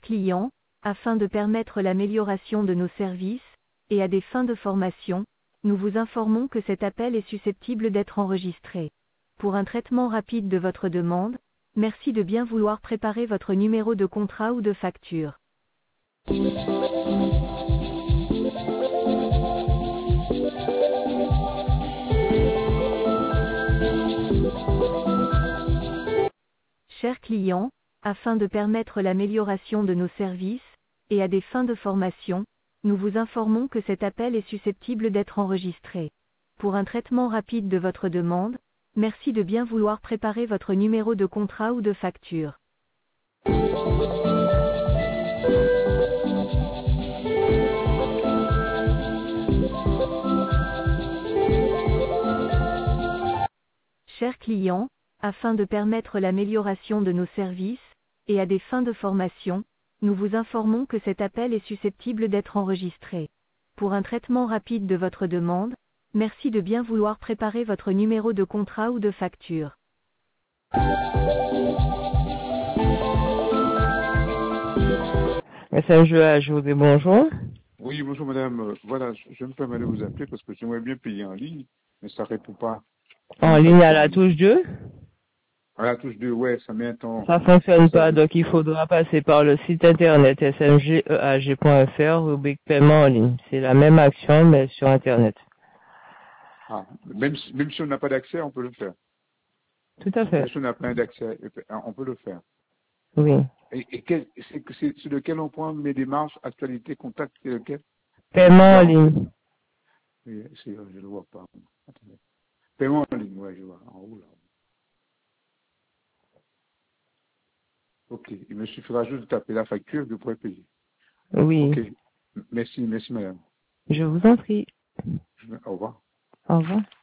client, afin de permettre l'amélioration de nos services, et à des fins de formation, nous vous informons que cet appel est susceptible d'être enregistré. Pour un traitement rapide de votre demande, merci de bien vouloir préparer votre numéro de contrat ou de facture. Chers clients, afin de permettre l'amélioration de nos services, et à des fins de formation, nous vous informons que cet appel est susceptible d'être enregistré. Pour un traitement rapide de votre demande, merci de bien vouloir préparer votre numéro de contrat ou de facture. Chers clients, afin de permettre l'amélioration de nos services, et à des fins de formation, nous vous informons que cet appel est susceptible d'être enregistré. Pour un traitement rapide de votre demande, merci de bien vouloir préparer votre numéro de contrat ou de facture. SMGA, je vous dis bonjour. Oui, bonjour madame. Voilà, je me permets de vous appeler parce que j'aimerais bien payer en ligne, mais ça répond pas. En ligne à la touche 2. À la touche 2, ouais, ça met un temps. Ça fonctionne pas, donc il faudra passer par le site internet smgeag.fr, rubrique paiement en ligne. C'est la même action, mais sur internet. Ah, même si on n'a pas d'accès, on peut le faire. Tout à fait. Même si on n'a pas d'accès, on peut le faire. Oui. Et c'est lequel on prend mes démarches, actualité, contact, c'est lequel? Paiement en ligne. Oui, je ne le vois pas. Attendez. Paiement en ligne, ouais, je vois, en haut là. Ok, il me suffira juste de taper la facture, vous pourrez payer. Oui. Ok, merci madame. Je vous en prie. Au revoir. Au revoir.